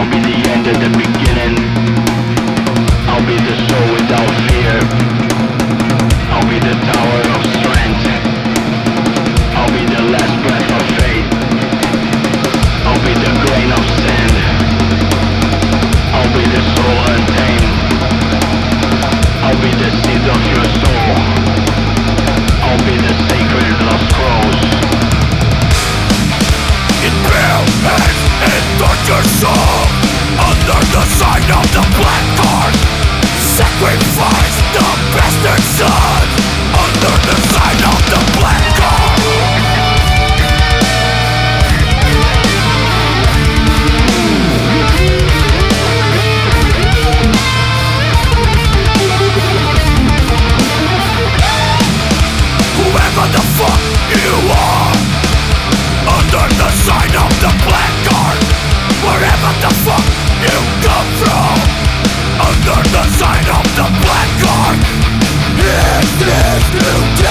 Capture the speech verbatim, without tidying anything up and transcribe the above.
I'll be the end at the beginning. I'll be the soul without fear. I'll be the tower of strength. I'll be the last breath of faith. I'll be the grain of sand. I'll be the soul untamed. I'll be the seed of your soul. I'll be the sacred lost scrolls. In bare hands and torture soul, under the sign of the black card. Sacrifice the bastard son, under the sign of the black card. Whoever the fuck you are, under the sign of the black card. Wherever the fuck you come from, under the sign of the black card. Is this new